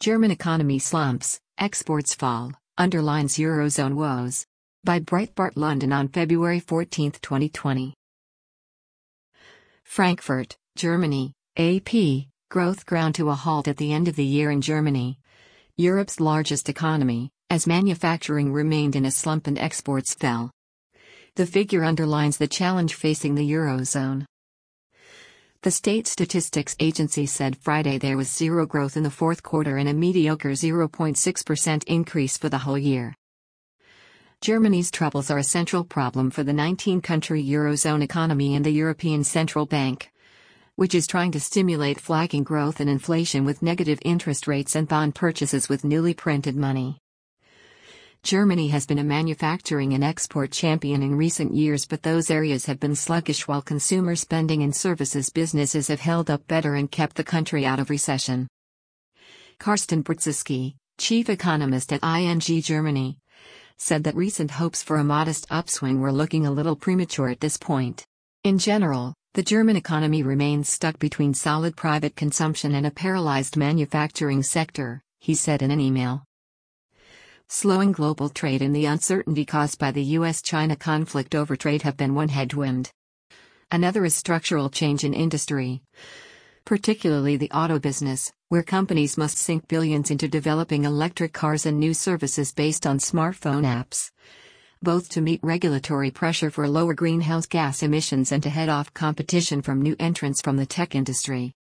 German economy slumps, exports fall, underlines Eurozone woes. By Breitbart London on February 14, 2020. Frankfurt, Germany, AP, growth ground to a halt at the end of the year in Germany, Europe's largest economy, as manufacturing remained in a slump and exports fell. The figure underlines the challenge facing the Eurozone. The State Statistics Agency said Friday there was zero growth in the fourth quarter and a mediocre 0.6% increase for the whole year. Germany's troubles are a central problem for the 19-country Eurozone economy and the European Central Bank, which is trying to stimulate flagging growth and inflation with negative interest rates and bond purchases with newly printed money. Germany has been a manufacturing and export champion in recent years, but those areas have been sluggish while consumer spending and services businesses have held up better and kept the country out of recession. Carsten Brzezinski, chief economist at ING Germany, said that recent hopes for a modest upswing were looking a little premature at this point. In general, the German economy remains stuck between solid private consumption and a paralyzed manufacturing sector, he said in an email. Slowing global trade and the uncertainty caused by the US-China conflict over trade have been one headwind. Another is structural change in industry, particularly the auto business, where companies must sink billions into developing electric cars and new services based on smartphone apps, both to meet regulatory pressure for lower greenhouse gas emissions and to head off competition from new entrants from the tech industry.